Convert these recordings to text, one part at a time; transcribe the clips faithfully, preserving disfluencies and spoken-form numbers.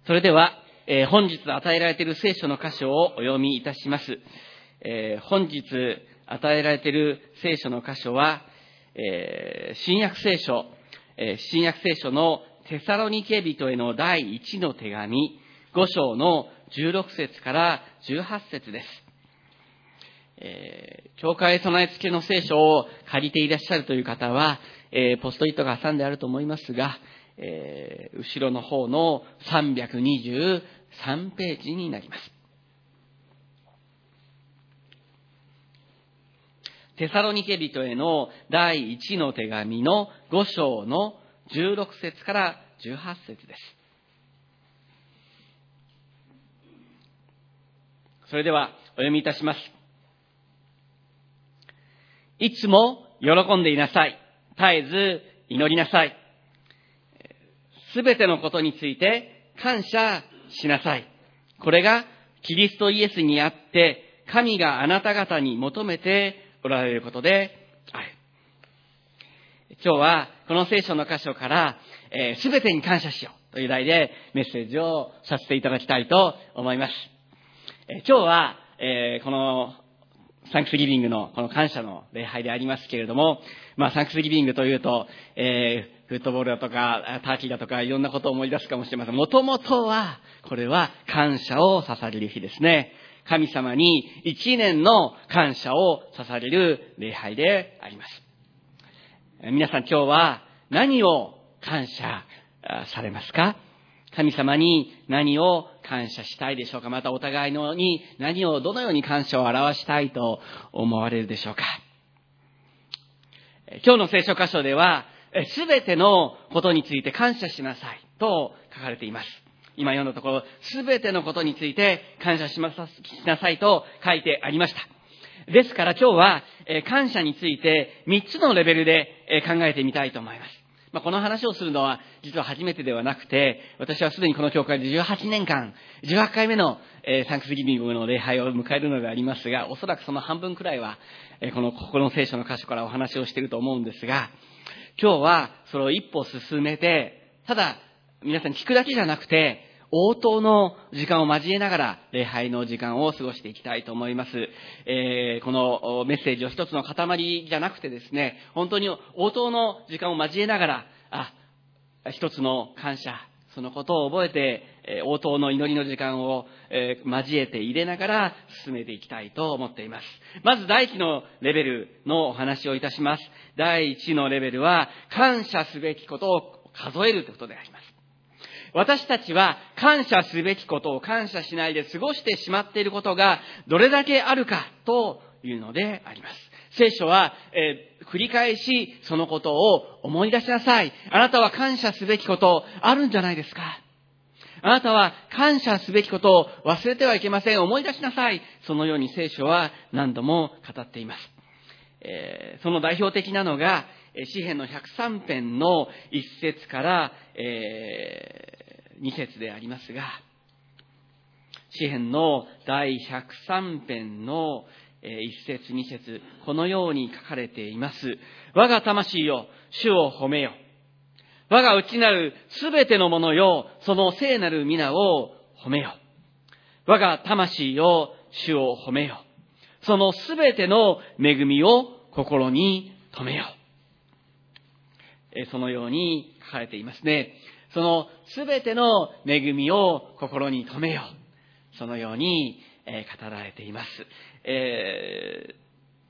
それでは、えー、本日与えられている聖書の箇所をお読みいたします。えー、本日与えられている聖書の箇所は、えー、新約聖書、えー、新約聖書のテサロニケ人への第一の手紙、ご章のじゅうろく節からじゅうはち節です。えー、教会備え付けの聖書を借りていらっしゃるという方は、えー、ポストイットが挟んであると思いますが、えー、後ろの方のさんびゃくにじゅうさんページになります。テサロニケ人への第一の手紙のご章のじゅうろく節からじゅうはち節です。それではお読みいたします。いつも喜んでいなさい。絶えず祈りなさい。すべてのことについて感謝しなさい。これがキリストイエスにあって神があなた方に求めておられることである。今日はこの聖書の箇所からすべ、えー、てに感謝しようという題でメッセージをさせていただきたいと思います。えー、今日は、えー、このサンクスギビングのこの感謝の礼拝でありますけれども、まあサンクスギビングというと、えー、フットボールだとかターキーだとかいろんなことを思い出すかもしれません。もともとはこれは感謝を捧げる日ですね。神様に一年の感謝を捧げる礼拝であります。皆さん今日は何を感謝されますか？神様に何を感謝したいでしょうか？またお互いのに何をどのように感謝を表したいと思われるでしょうか？今日の聖書箇所ではすべてのことについて感謝しなさいと書かれています。今読んだところ、すべてのことについて感謝しなさいと書いてありました。ですから今日は感謝についてみっつのレベルで考えてみたいと思います。まあ、この話をするのは実は初めてではなくて、私はすでにこの教会でじゅうはちねんかん、じゅうはちかいめのサンクスギビングの礼拝を迎えるのでありますが、おそらくその半分くらいはこのここの聖書の箇所からお話をしていると思うんですが、今日はそれを一歩進めて、ただ皆さん聞くだけじゃなくて、応答の時間を交えながら礼拝の時間を過ごしていきたいと思います。えー、このメッセージを一つの塊じゃなくてですね、本当に応答の時間を交えながら、あ、一つの感謝、そのことを覚えて、えー、応答の祈りの時間を、えー、交えて入れながら進めていきたいと思っています。まず第一のレベルのお話をいたします。第一のレベルは感謝すべきことを数えるということであります。私たちは感謝すべきことを感謝しないで過ごしてしまっていることがどれだけあるかというのであります。聖書は、えー、繰り返しそのことを思い出しなさい。あなたは感謝すべきことあるんじゃないですか？あなたは感謝すべきことを忘れてはいけません。思い出しなさい。そのように聖書は何度も語っています。えー、その代表的なのが詩編のひゃくさん編のいち節から、えーに節でありますが、詩編の第ひゃくさん編のいち節に節、このように書かれています。我が魂よ、主を褒めよ。我が内なるすべてのものよ、その聖なる皆を褒めよ。我が魂よ、主を褒めよ。そのすべての恵みを心に留めよ。そのように書かれていますね。そのすべての恵みを心に留めよう。そのように語られています。えー、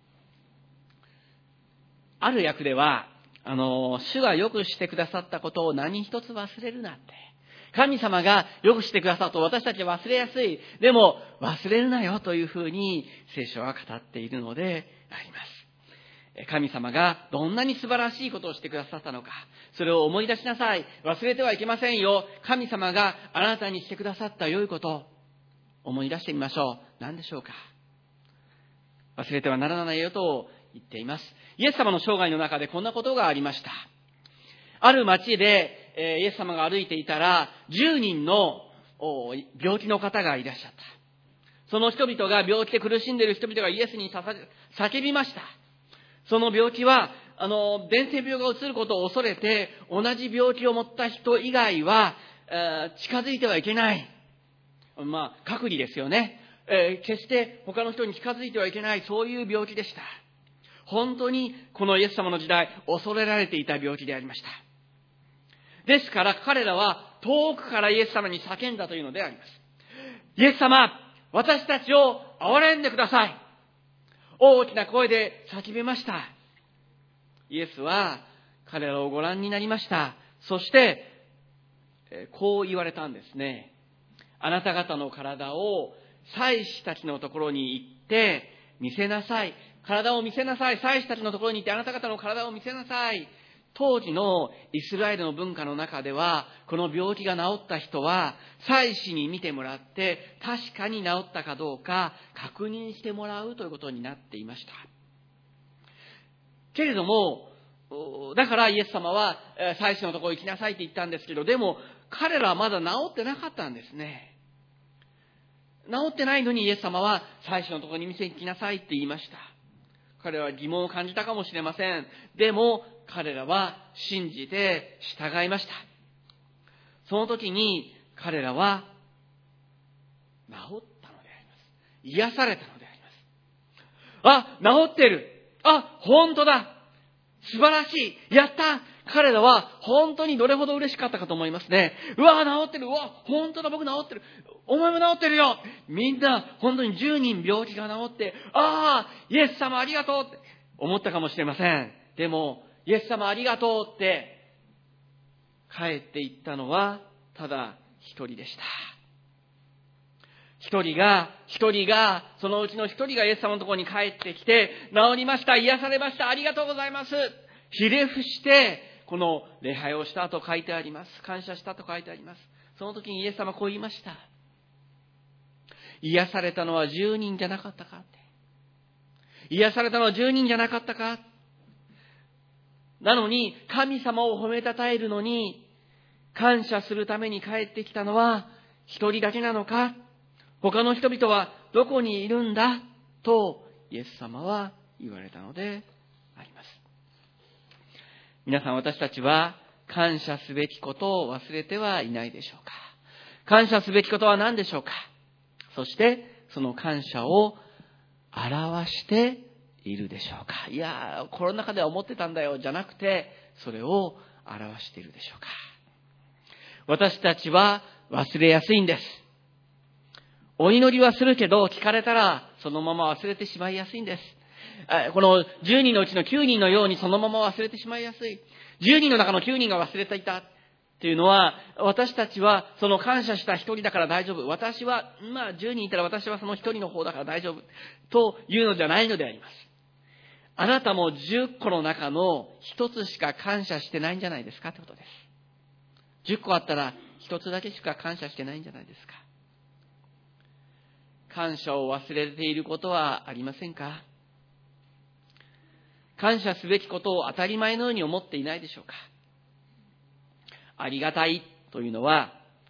ある訳では、あの、主がよくしてくださったことを何一つ忘れるなって。神様がよくしてくださったと私たちは忘れやすい。でも忘れるなよというふうに聖書は語っているのであります。神様がどんなに素晴らしいことをしてくださったのか、それを思い出しなさい。忘れてはいけませんよ。神様があなたにしてくださった良いことを思い出してみましょう。何でしょうか？忘れてはならないよと言っています。イエス様の生涯の中でこんなことがありました。ある町で、えー、イエス様が歩いていたらじゅうにんの病気の方がいらっしゃった。その人々が病気で苦しんでいる人々がイエスに叫びました。その病気は、あの、伝染病が移ることを恐れて、同じ病気を持った人以外は、 えー、近づいてはいけない。まあ、隔離ですよね。えー、決して他の人に近づいてはいけない、そういう病気でした。本当にこのイエス様の時代、恐れられていた病気でありました。ですから彼らは遠くからイエス様に叫んだというのであります。イエス様、私たちを憐れんでください。大きな声で叫びました。イエスは彼らをご覧になりました。そして、こう言われたんですね。あなた方の体を祭司たちのところに行って見せなさい。体を見せなさい。祭司たちのところに行ってあなた方の体を見せなさい。当時のイスラエルの文化の中では、この病気が治った人は祭司に見てもらって確かに治ったかどうか確認してもらうということになっていました。けれども、だからイエス様は祭司のところに行きなさいって言ったんですけど、でも彼らはまだ治ってなかったんですね。治ってないのにイエス様は祭司のところに見せに行きなさいって言いました。彼らは疑問を感じたかもしれません。でも彼らは信じて従いました。その時に彼らは治ったのであります。癒されたのであります。あ、治ってる。あ、本当だ。素晴らしい。やった。彼らは本当にどれほど嬉しかったかと思いますね。うわ、治ってる。うわ、本当だ。僕治ってる。お前も治ってるよ。みんな本当にじゅうにん病気が治って、ああ、イエス様ありがとうって思ったかもしれません。でも、イエス様ありがとうって帰っていったのはただ一人でした。一人が、一人が、そのうちの一人がイエス様のところに帰ってきて、治りました、癒されました、ありがとうございます。ひれ伏して、この礼拝をしたと書いてあります。感謝したと書いてあります。その時にイエス様こう言いました。癒されたのはじゅうにんじゃなかったかって。癒されたのはじゅうにんじゃなかったか。なのに、神様を褒めたたえるのに、感謝するために帰ってきたのは一人だけなのか。他の人々はどこにいるんだとイエス様は言われたのであります。皆さん、私たちは感謝すべきことを忘れてはいないでしょうか。感謝すべきことは何でしょうか。そしてその感謝を表しているでしょうか。いや、コロナ禍では思ってたんだよじゃなくて、それを表しているでしょうか。私たちは忘れやすいんです。お祈りはするけど聞かれたらそのまま忘れてしまいやすいんです。このじゅうにんのうちのきゅうにんのようにそのまま忘れてしまいやすい。じゅうにんの中のきゅうにんが忘れていたっていうのは、私たちはその感謝した一人だから大丈夫。私は、まあじゅうにんいたら私はその一人の方だから大丈夫。というのじゃないのであります。あなたもじゅっこの中の一つしか感謝してないんじゃないですかってことです。じゅっこあったら一つだけしか感謝してないんじゃないですか。感謝を忘れていることはありませんか。感謝すべきことを当たり前のように思っていないでしょうか。ありがたいというのは、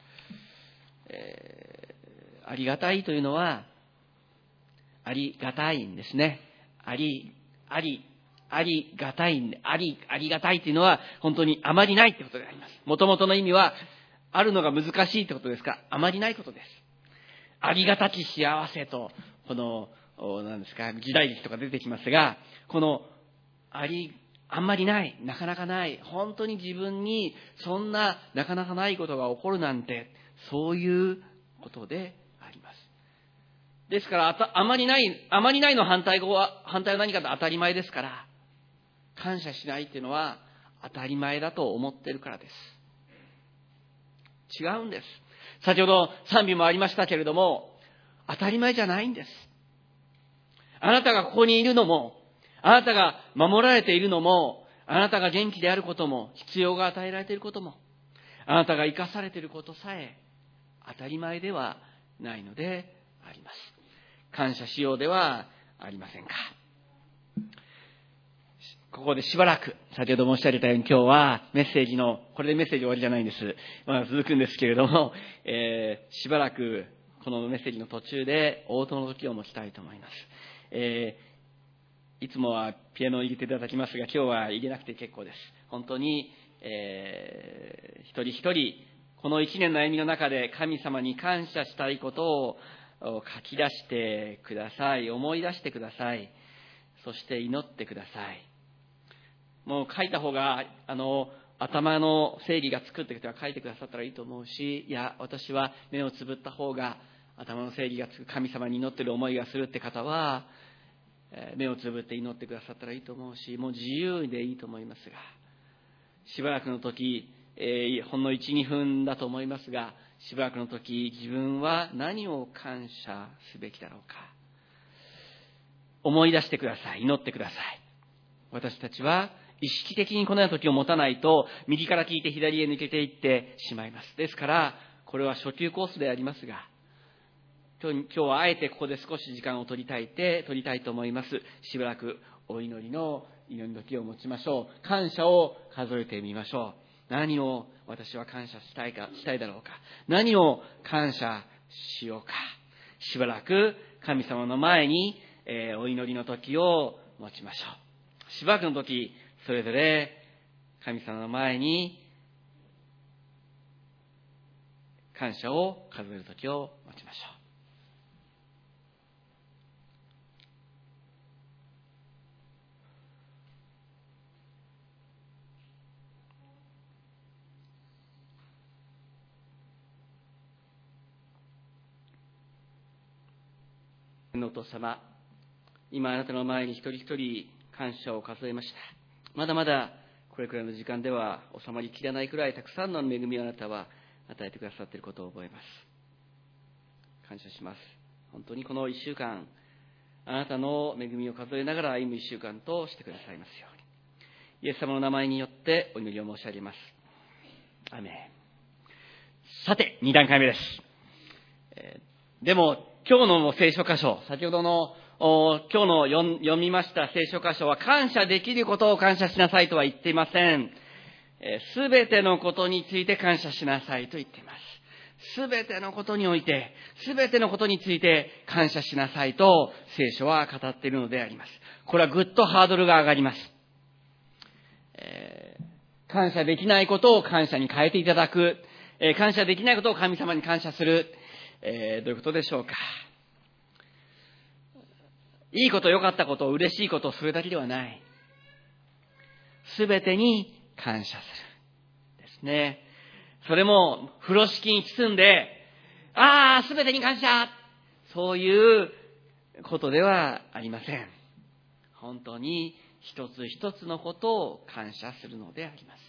えー、ありがたいというのはありがたいんですね。ありありありがたいんで、ありありがたいというのは本当にあまりないってことであります。もともとの意味はあるのが難しいってことですから、あまりないことです。ありがたき幸せと、この何ですか、時代劇とか出てきますが、このありあんまりない、なかなかない、本当に自分にそんななかなかないことが起こるなんて、そういうことであります。ですから、あ, あまりない、あまりないの反対語は、反対は何かと当たり前ですから、感謝しないっていうのは当たり前だと思っているからです。違うんです。先ほど賛美もありましたけれども、当たり前じゃないんです。あなたがここにいるのも、あなたが守られているのも、あなたが元気であることも、必要が与えられていることも、あなたが生かされていることさえ当たり前ではないのであります。感謝しようではありませんか。ここでしばらく、先ほど申し上げたように今日はメッセージの、これでメッセージ終わりじゃないんです。まあ続くんですけれども、えー、しばらくこのメッセージの途中で応答の時を持ちたいと思います。えー、いつもはピアノを入れていただきますが、今日は入れなくて結構です。本当に、えー、一人一人この一年の歩みの中で神様に感謝したいことを書き出してください。思い出してください。そして祈ってください。もう書いた方が、あの、頭の整理がつくって人は書いてくださったらいいと思うし、いや、私は目をつぶった方が頭の整理がつく、神様に祈ってる思いがするって方は、目をつぶって祈ってくださったらいいと思うし、もう自由でいいと思いますが、しばらくの時、えー、ほんのいち、にふんだと思いますが、しばらくの時、自分は何を感謝すべきだろうか。思い出してください。祈ってください。私たちは意識的にこのような時を持たないと、右から聞いて左へ抜けていってしまいます。ですから、これは初級コースでありますが、今日、今日はあえてここで少し時間を取りたいて、取りたいと思います。しばらくお祈りの祈りの時を持ちましょう。感謝を数えてみましょう。何を私は感謝したいか、したいだろうか。何を感謝しようか。しばらく神様の前に、えー、お祈りの時を持ちましょう。しばらくの時、それぞれ神様の前に感謝を数える時を持ちましょう。お父様、今あなたの前に一人一人感謝を数えました。まだまだこれくらいの時間では収まりきらないくらいたくさんの恵みをあなたは与えてくださっていることを覚えます。感謝します。本当にこの一週間、あなたの恵みを数えながら歩む一週間としてくださいますように。イエス様の名前によってお祈りを申し上げます。アーメン。さて、に段階目です。えー、でも、今日の聖書箇所、先ほどの今日の読みました聖書箇所は、感謝できることを感謝しなさいとは言っていません。すべてのことについて感謝しなさいと言っています。すべてのことにおいて、すべてのことについて感謝しなさいと聖書は語っているのであります。これはぐっとハードルが上がります。えー、感謝できないことを感謝に変えていただく。えー、感謝できないことを神様に感謝する。えー、どういうことでしょうか。いいこと、良かったこと、嬉しいこと、それだけではない。すべてに感謝する。ですね。それも、風呂敷に包んで、ああ、すべてに感謝、そういうことではありません。本当に一つ一つのことを感謝するのであります。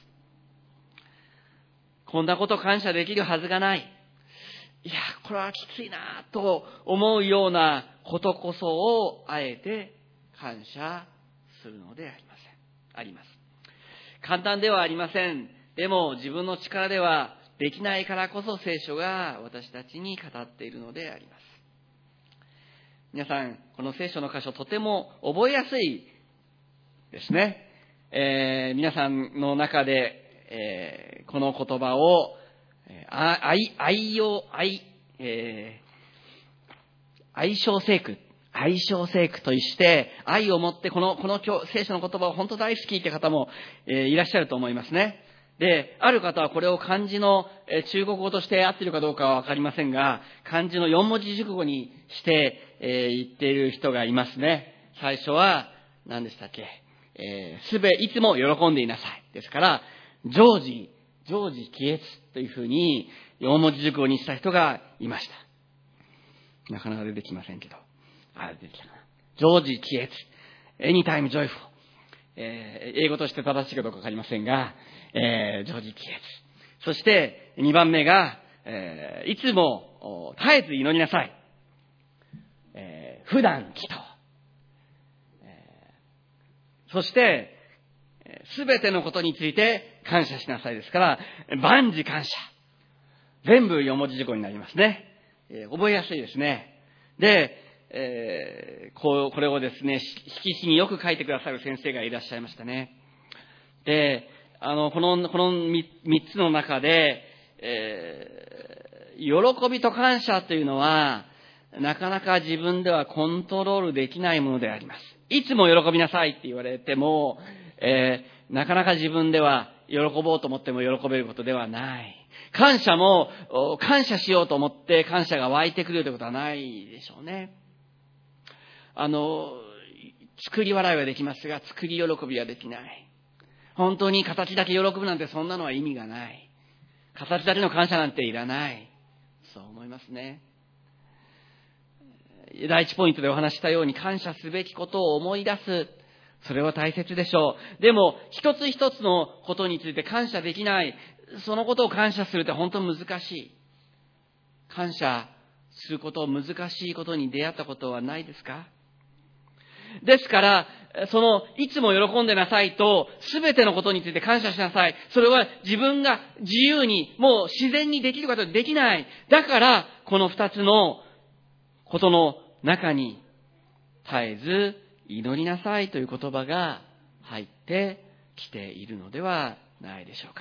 こんなこと感謝できるはずがない。いや、これはきついなと思うようなことこそをあえて感謝するのでありません。あります。簡単ではありません。でも自分の力ではできないからこそ聖書が私たちに語っているのであります。皆さん、この聖書の箇所とても覚えやすいですね。えー、皆さんの中で、えー、この言葉を愛、愛用、愛、えー、愛称聖句、愛称聖句として愛を持ってこの、この聖書の言葉を本当大好きって方も、えー、いらっしゃると思いますね。で、ある方はこれを漢字の、えー、中国語として合っているかどうかはわかりませんが、漢字の四文字熟語にして、えー、言っている人がいますね。最初は何でしたっけ、えー、すべ、いつも喜んでいなさい。ですから、常時、常時喜悦というふうに四文字熟語にした人がいました。なかなか出てきませんけど。あ、出てきたかな。常時喜悦。anytime joyful。えー、英語として正しいかどうかわかりませんが、えー、常時喜悦。そして二番目が、えー、いつも絶えず祈りなさい。えー、普段祈祷。えー、そして、すべてのことについて感謝しなさいですから、万事感謝。全部四文字熟語になりますね。えー、覚えやすいですね。で、えー、こう、これをですね、色紙によく書いてくださる先生がいらっしゃいましたね。で、あの、この、この三つの中で、えー、喜びと感謝というのは、なかなか自分ではコントロールできないものであります。いつも喜びなさいって言われても、えー、なかなか自分では喜ぼうと思っても喜べることではない。 感謝も、感謝しようと思って感謝が湧いてくるということはないでしょうね。あの、作り笑いはできますが、作り喜びはできない。本当に形だけ喜ぶなんてそんなのは意味がない。形だけの感謝なんていらない。そう思いますね。第一ポイントでお話したように感謝すべきことを思い出す。それは大切でしょう。でも、一つ一つのことについて感謝できない。そのことを感謝するって本当に難しい。感謝すること、難しいことに出会ったことはないですか？ですから、その、いつも喜んでなさいと、すべてのことについて感謝しなさい。それは自分が自由に、もう自然にできることはできない。だから、この二つのことの中に、絶えず祈りなさいという言葉が入ってきているのではないでしょうか。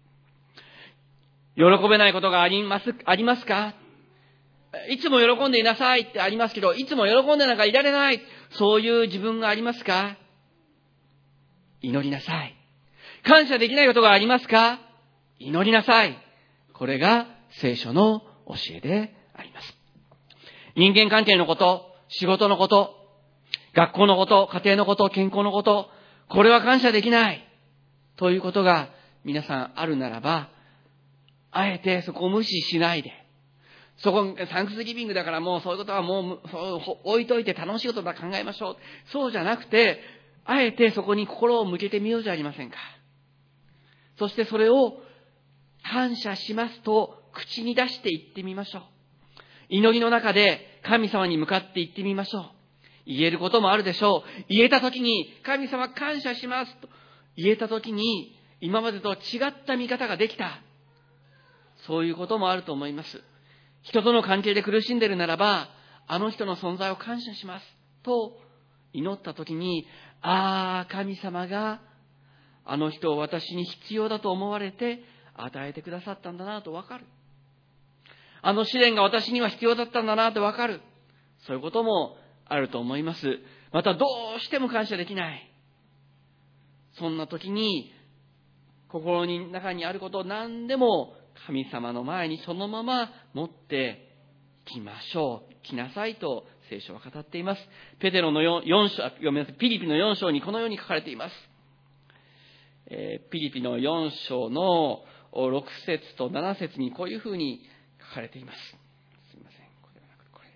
喜べないことがあります、ありますか？いつも喜んでいなさいってありますけど、いつも喜んでなんかいられない。そういう自分がありますか？祈りなさい。感謝できないことがありますか？祈りなさい。これが聖書の教えであります。人間関係のこと、仕事のこと、学校のこと、家庭のこと、健康のこと、これは感謝できないということが皆さんあるならば、あえてそこを無視しないで、そこ、サンクスギビングだからもうそういうことはもう置いといて楽しいことだ考えましょう。そうじゃなくて、あえてそこに心を向けてみようじゃありませんか。そしてそれを感謝しますと口に出して言ってみましょう。祈りの中で神様に向かって言ってみましょう。言えることもあるでしょう。言えたときに神様感謝しますと言えたときに今までと違った見方ができた。そういうこともあると思います。人との関係で苦しんでいるならば、あの人の存在を感謝しますと祈ったときに、ああ、神様があの人を私に必要だと思われて与えてくださったんだなとわかる。あの試練が私には必要だったんだなとわかる。そういうこともあると思います。またどうしても感謝できない。そんな時に心の中にあることを何でも神様の前にそのまま持っていきましょう。来なさいと聖書は語っています。ペテロのよん章、読みます。ピリピのよん章にこのように書かれています。えー、ピリピのよん章のろく節となな節にこういうふうに書かれています。すみません。これはなくてこれ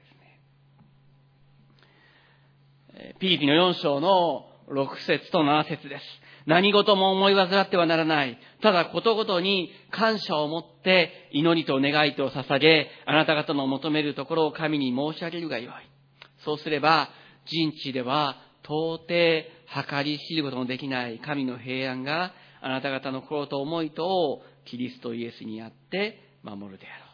ですね。えー、ピリピのよん章のろく節となな節です。何事も思い煩ってはならない。ただことごとに感謝を持って祈りと願いと捧げ、あなた方の求めるところを神に申し上げるがよい。そうすれば、人知では到底計り知ることのできない神の平安があなた方の心と思いとをキリストイエスにあって守るであろう。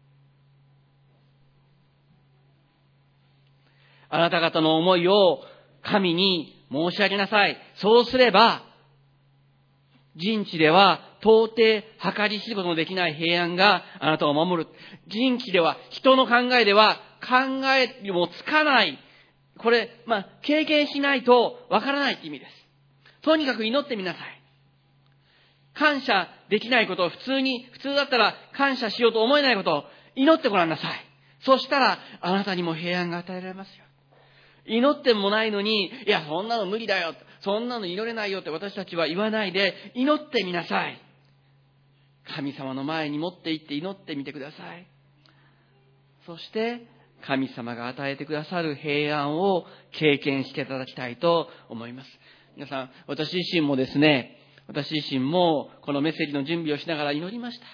あなた方の思いを神に申し上げなさい。そうすれば、人知では到底計り知ることのできない平安があなたを守る。人知では、人の考えでは考えもつかない。これ、まあ、経験しないとわからないって意味です。とにかく祈ってみなさい。感謝できないことを普通に、普通だったら感謝しようと思えないことを祈ってごらんなさい。そしたら、あなたにも平安が与えられますよ。祈ってもないのに、いや、そんなの無理だよ。そんなの祈れないよって私たちは言わないで、祈ってみなさい。神様の前に持って行って祈ってみてください。そして、神様が与えてくださる平安を経験していただきたいと思います。皆さん、私自身もですね、私自身もこのメッセージの準備をしながら祈りました。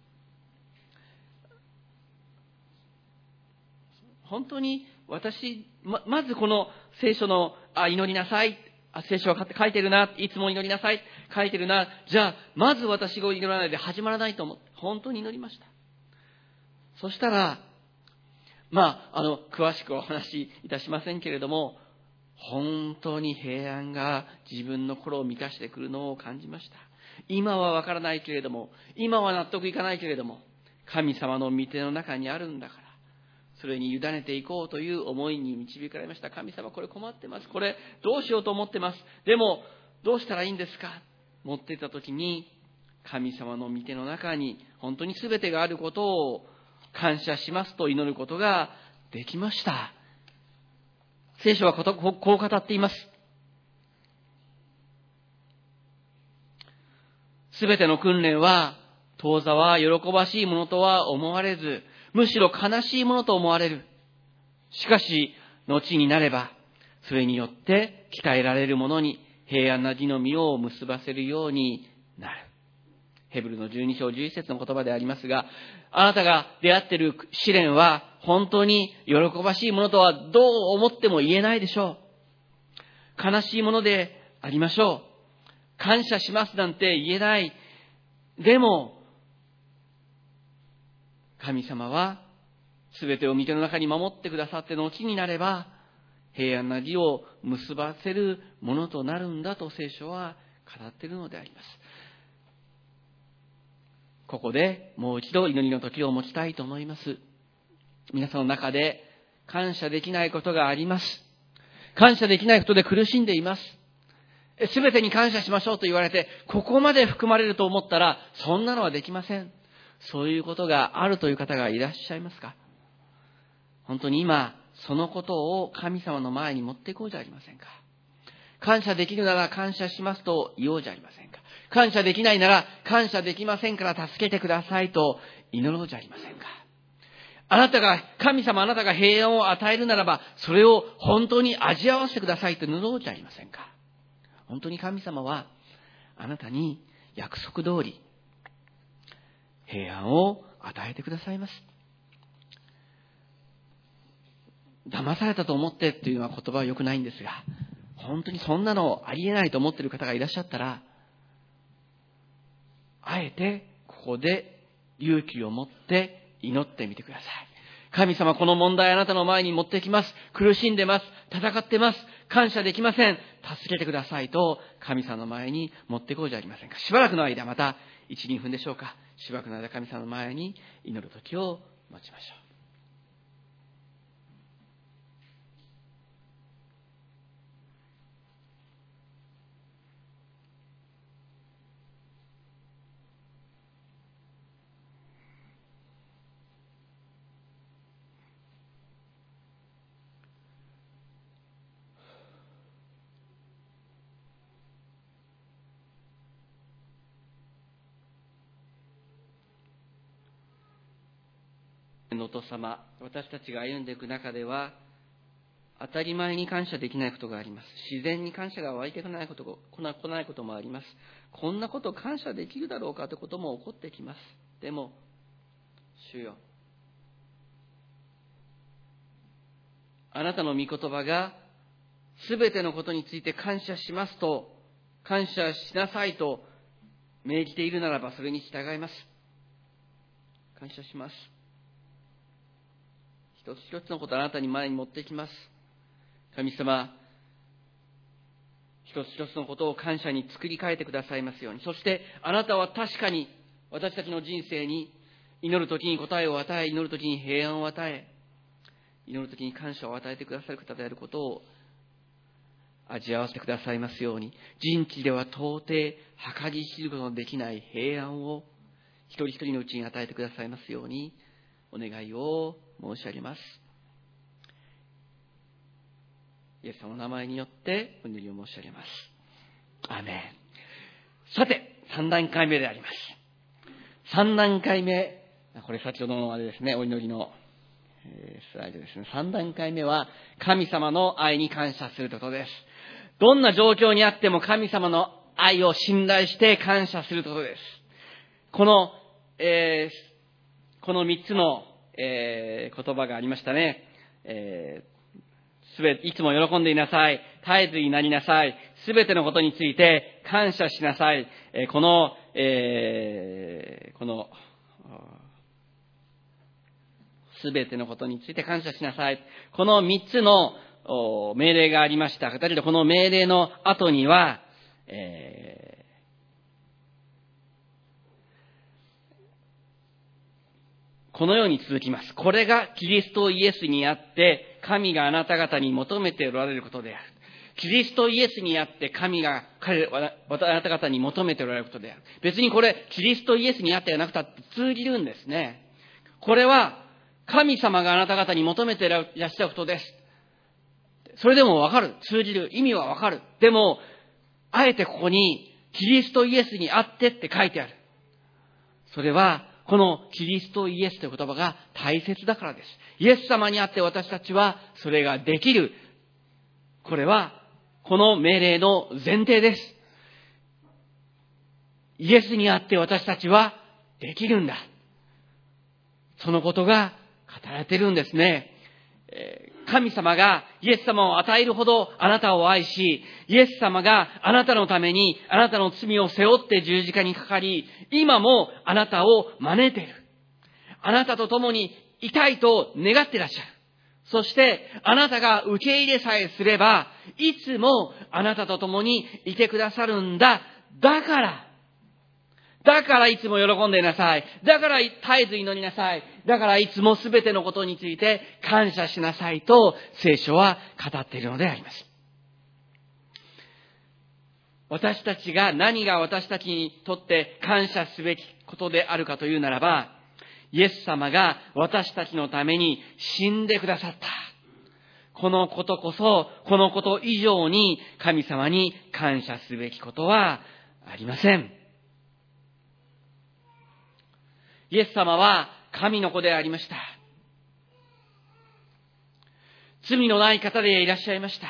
本当に私、ま、まずこの聖書のあ祈りなさい。あ、聖書は書いてるな。いつも祈りなさい。書いてるな。じゃあ、まず私が祈らないで始まらないと思って、本当に祈りました。そしたら、まあ、あの、詳しくお話しいたしませんけれども、本当に平安が自分の心を満たしてくるのを感じました。今はわからないけれども、今は納得いかないけれども、神様の御手の中にあるんだから、それに委ねていこうという思いに導かれました。神様、これ困ってます。これどうしようと思ってます。でも、どうしたらいいんですか。持っていたときに、 神様の御手の中に本当に全てがあることを感謝しますと祈ることができました。聖書はこう語っています。全ての訓練は当座は喜ばしいものとは思われず、むしろ悲しいものと思われる。しかし後になればそれによって鍛えられるものに平安な義の実を結ばせるようになる。ヘブルのじゅうに章じゅういち節の言葉でありますが、あなたが出会っている試練は本当に喜ばしいものとはどう思っても言えないでしょう。悲しいものでありましょう。感謝しますなんて言えない。でも神様はすべてを御手の中に守ってくださって後になれば平安な義を結ばせるものとなるんだと聖書は語っているのであります。ここでもう一度祈りの時を持ちたいと思います。皆さんの中で感謝できないことがあります。感謝できないことで苦しんでいます。すべてに感謝しましょうと言われて、ここまで含まれると思ったら、そんなのはできません。そういうことがあるという方がいらっしゃいますか？本当に今、そのことを神様の前に持っていこうじゃありませんか。感謝できるなら感謝しますと言おうじゃありませんか。感謝できないなら感謝できませんから助けてくださいと祈ろうじゃありませんか。あなたが、神様あなたが平安を与えるならば、それを本当に味わわせてくださいと祈ろうじゃありませんか。本当に神様はあなたに約束通り平安を与えてくださいます。騙されたと思ってっていうのは言葉は良くないんですが、本当にそんなのありえないと思っている方がいらっしゃったら、あえてここで勇気を持って祈ってみてください。神様、この問題あなたの前に持ってきます。苦しんでます。戦ってます。感謝できません。助けてくださいと神様の前に持っていこうじゃありませんか。しばらくの間、またいち、にふんでしょうか。しばらくの間、神様の前に祈る時を待ちましょう。のお父様、私たちが歩んでいく中では当たり前に感謝できないことがあります。自然に感謝が湧いてこないことが来ないこともあります。こんなこと感謝できるだろうかということも起こってきます。でも主よ、あなたの御言葉がすべてのことについて感謝しますと、感謝しなさいと命じているならば、それに従います。感謝します。一つ一つのことをあなたに前に持ってきます。神様、一つ一つのことを感謝に作り変えてくださいますように。そしてあなたは確かに私たちの人生に祈るときに答えを与え、祈るときに平安を与え、祈るときに感謝を与えてくださる方であることを味わわせてくださいますように。人知では到底計り知ることのできない平安を一人一人のうちに与えてくださいますようにお願いを申し上げます。イエス様の名前によってお祈りを申し上げます。アーメン。さて、三段階目であります。三段階目、これ先ほどのあれですね、お祈りのスライドですね。三段階目は神様の愛に感謝することです。どんな状況にあっても神様の愛を信頼して感謝することです。この、えー、この三つの、えー、言葉がありましたね。えー、すべて、いつも喜んでいなさい。絶えずになりなさい。すべてのことについて感謝しなさい。えー、この、えー、この、すべてのことについて感謝しなさい。この三つの命令がありました。だけどこの命令の後には、えーこのように続きます。これがキリストイエスにあって、神があなた方に求めておられることである。 キリストイエスにあって神が彼、あなた方に求めておられることである。別にこれ、キリストイエスにあってはなくたって通じるんですね。これは、神様があなた方に求めていらっしゃることです。それでもわかる。通じる。意味はわかる。でも、あえてここに、キリストイエスにあってって書いてある。それは、このキリストイエスという言葉が大切だからです。イエス様にあって私たちはそれができる。これは、この命令の前提です。イエスにあって私たちはできるんだ。そのことが語られているんですね。神様がイエス様を与えるほどあなたを愛し、イエス様があなたのためにあなたの罪を背負って十字架にかかり、今もあなたを招いている。あなたと共にいたいと願っていらっしゃる。そしてあなたが受け入れさえすれば、いつもあなたと共にいてくださるんだ。だから、だからいつも喜んでいなさい。だから絶えず祈りなさい。だからいつもすべてのことについて感謝しなさいと聖書は語っているのであります。私たちが何が私たちにとって感謝すべきことであるかというならば、イエス様が私たちのために死んでくださった。このことこそ、このこと以上に神様に感謝すべきことはありません。イエス様は神の子でありました。罪のない方でいらっしゃいました。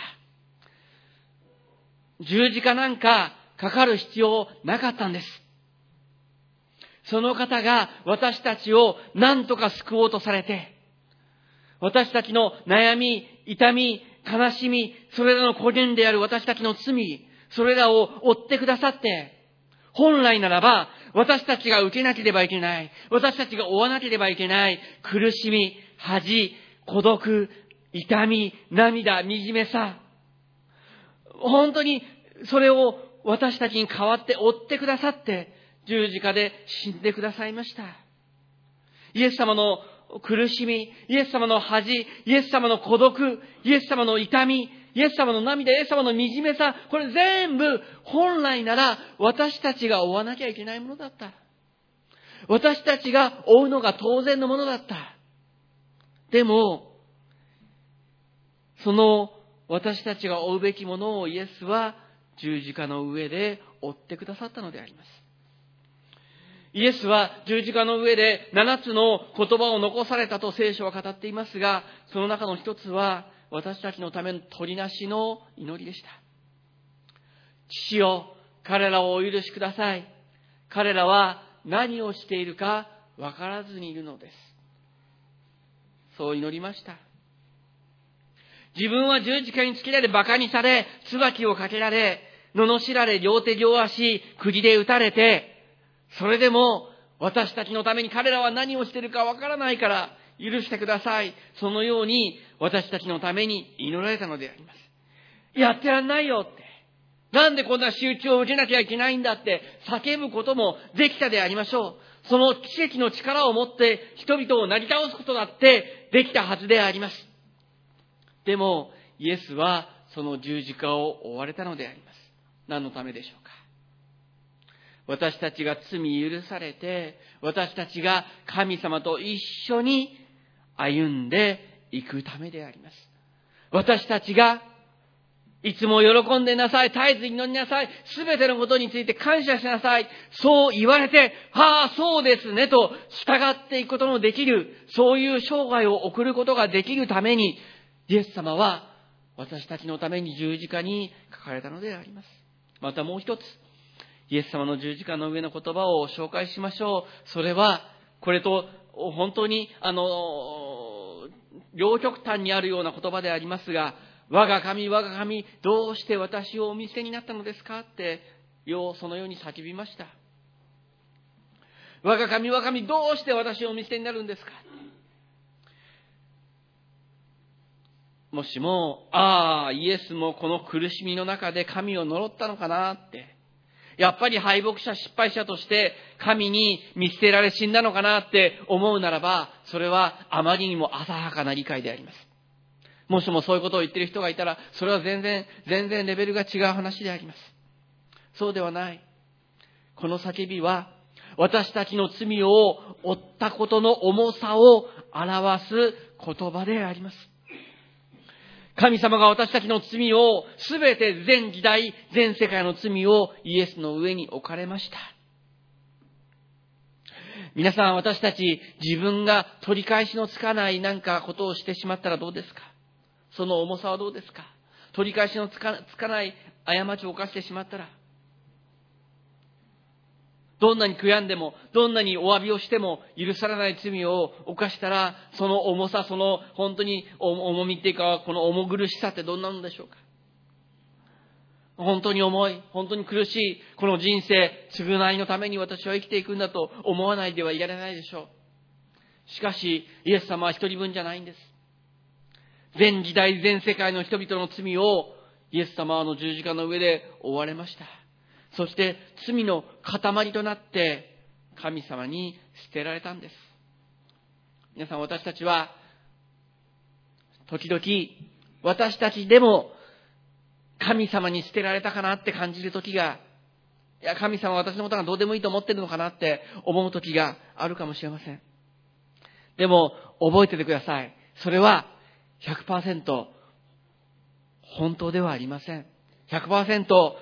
十字架なんかかかる必要なかったんです。その方が私たちを何とか救おうとされて、私たちの悩み、痛み、悲しみ、それらの根源である私たちの罪、それらを追ってくださって、本来ならば、私たちが受けなければいけない。私たちが追わなければいけない。苦しみ、恥、孤独、痛み、涙、惨めさ。本当にそれを私たちに代わって追ってくださって、十字架で死んでくださいました。イエス様の苦しみ、イエス様の恥、イエス様の孤独、イエス様の痛み、イエス様の涙、イエス様の惨めさ、これ全部本来なら私たちが追わなきゃいけないものだった。私たちが追うのが当然のものだった。でも、その私たちが追うべきものをイエスは十字架の上で追ってくださったのであります。イエスは十字架の上で七つの言葉を残されたと聖書は語っていますが、その中の一つは私たちのための取りなしの祈りでした。父よ、彼らをお許しください。彼らは何をしているか分からずにいるのです。そう祈りました。自分は十字架につけられ、馬鹿にされ、椿をかけられ、罵られ、両手両足、釘で打たれて、それでも私たちのために彼らは何をしているかわからないから許してください。そのように私たちのために祈られたのであります。やってらんないよって。なんでこんな仕打ちを受けなきゃいけないんだって叫ぶこともできたでありましょう。その奇跡の力を持って人々をなぎ倒すことだってできたはずであります。でもイエスはその十字架を追われたのであります。何のためでしょうか。私たちが罪許されて、私たちが神様と一緒に歩んでいくためであります。私たちがいつも喜んでなさい、絶えず祈りなさい、すべてのことについて感謝しなさい、そう言われて、はあ、そうですねと従っていくことのできる、そういう生涯を送ることができるために、イエス様は私たちのために十字架にかかれたのであります。またもう一つ、イエス様の十字架の上の言葉を紹介しましょう。それは、これと本当に、あの、両極端にあるような言葉でありますが、我が神、我が神、どうして私をお見捨てになったのですかって、ようそのように叫びました。我が神、我が神、どうして私をお見捨てになるんですか。もしも、ああ、イエスもこの苦しみの中で神を呪ったのかなって、やっぱり敗北者、失敗者として神に見捨てられ死んだのかなって思うならば、それはあまりにも浅はかな理解であります。 もしもそういうことを言っている人がいたら、それは全然、全然レベルが違う話であります。そうではない。この叫びは、私たちの罪を負ったことの重さを表す言葉であります。神様が私たちの罪を、すべて全時代、全世界の罪をイエスの上に置かれました。皆さん、私たち自分が取り返しのつかないなんかことをしてしまったらどうですか？その重さはどうですか？取り返しのつか、つかない過ちを犯してしまったら、どんなに悔やんでも、どんなにお詫びをしても許されない罪を犯したら、その重さ、その本当に重みっていうか、この重苦しさってどんなのでしょうか？本当に重い、本当に苦しい、この人生、償いのために私は生きていくんだと思わないではいられないでしょう。しかし、イエス様は一人分じゃないんです。全時代、全世界の人々の罪をイエス様はあの十字架の上で負われました。そして罪の塊となって神様に捨てられたんです。皆さん、私たちは時々私たちでも神様に捨てられたかなって感じる時が、いや神様は私のことがどうでもいいと思ってるのかなって思う時があるかもしれません。でも覚えててください。それは ひゃくパーセント 本当ではありません。ひゃくパーセント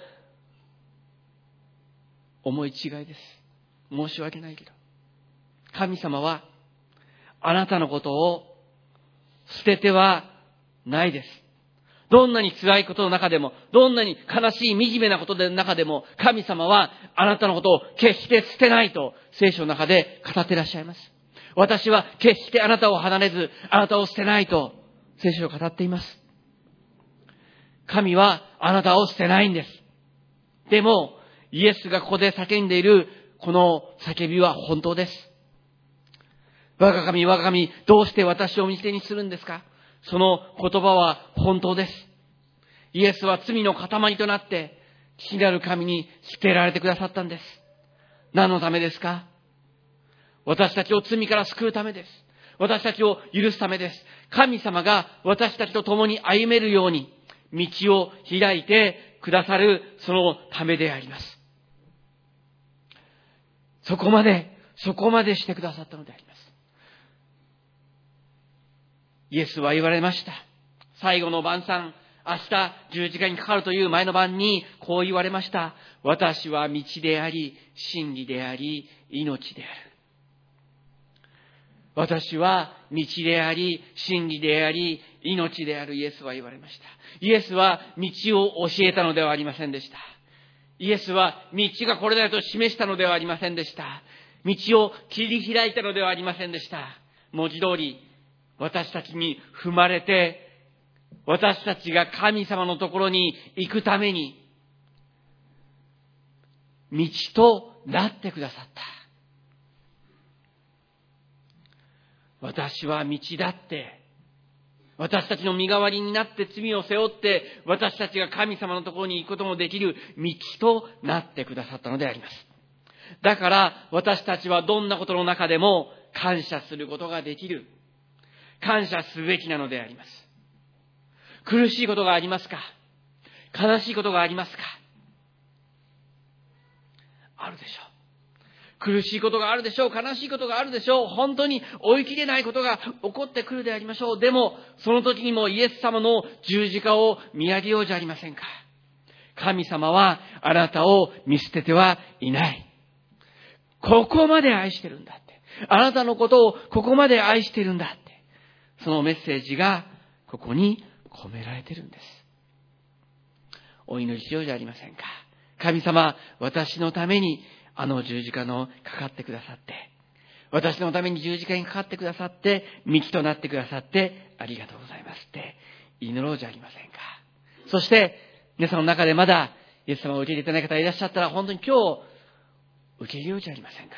思い違いです。申し訳ないけど。神様はあなたのことを捨ててはないです。どんなに辛いことの中でも、どんなに悲しい惨めなことの中でも、神様はあなたのことを決して捨てないと聖書の中で語っていらっしゃいます。私は決してあなたを離れず、あなたを捨てないと聖書を語っています。神はあなたを捨てないんです。でも、イエスがここで叫んでいるこの叫びは本当です。我が神、我が神、どうして私を見捨てにするんですか？その言葉は本当です。イエスは罪の塊となって父なる神に捨てられてくださったんです。何のためですか？私たちを罪から救うためです。私たちを許すためです。神様が私たちと共に歩めるように道を開いてくださるそのためであります。そこまで、そこまでしてくださったのであります。イエスは言われました。最後の晩餐、明日十字架にかかるという前の晩にこう言われました。私は道であり、真理であり、命である。私は道であり、真理であり、命である。イエスは言われました。イエスは道を教えたのではありませんでした。イエスは道がこれだと示したのではありませんでした。道を切り開いたのではありませんでした。文字通り、私たちに踏まれて、私たちが神様のところに行くために、道となってくださった。私は道だって、私たちの身代わりになって罪を背負って、私たちが神様のところに行くこともできる道となってくださったのであります。だから私たちはどんなことの中でも感謝することができる。感謝すべきなのであります。苦しいことがありますか？悲しいことがありますか？あるでしょう。苦しいことがあるでしょう。悲しいことがあるでしょう。本当に追い切れないことが起こってくるでありましょう。でも、その時にもイエス様の十字架を見上げようじゃありませんか。神様はあなたを見捨ててはいない。ここまで愛してるんだって。あなたのことをここまで愛してるんだって。そのメッセージがここに込められてるんです。お祈りしようじゃありませんか。神様、私のためにあの十字架のかかってくださって、私のために十字架にかかってくださって、道となってくださってありがとうございますって祈ろうじゃありませんか。そして皆さんの中でまだイエス様を受け入れてない方いらっしゃったら、本当に今日受け入れようじゃありませんか。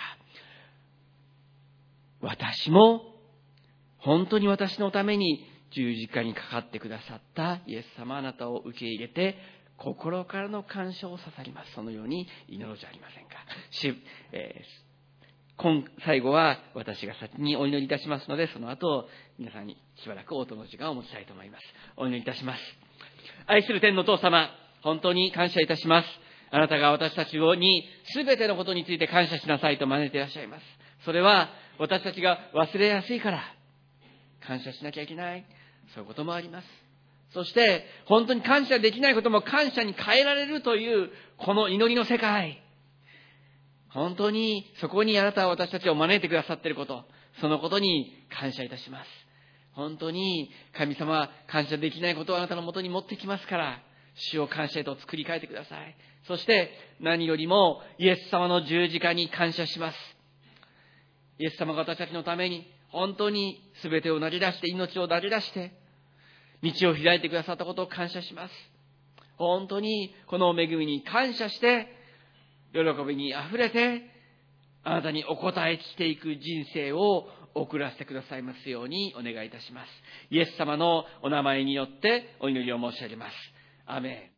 私も本当に私のために十字架にかかってくださったイエス様、あなたを受け入れて心からの感謝を捧げます。そのように祈ろうじゃありませんか。し、え今最後は私が先にお祈りいたしますので、その後皆さんにしばらく応答の時間を持ちたいと思います。お祈りいたします。愛する天のお父様、本当に感謝いたします。あなたが私たちにすべてのことについて感謝しなさいと招いていらっしゃいます。それは私たちが忘れやすいから感謝しなきゃいけない、そういうこともあります。そして本当に感謝できないことも感謝に変えられるというこの祈りの世界、本当にそこにあなたは私たちを招いてくださっていること、そのことに感謝いたします。本当に神様は感謝できないことをあなたのもとに持ってきますから、主を感謝へと作り変えてください。そして何よりもイエス様の十字架に感謝します。イエス様が私たちのために本当に全てを投げ出して、命を投げ出して道を開いてくださったことを感謝します。本当にこの恵みに感謝して喜びにあふれてあなたにお応えしていく人生を送らせてくださいますようにお願いいたします。イエス様のお名前によってお祈りを申し上げます。アーメン。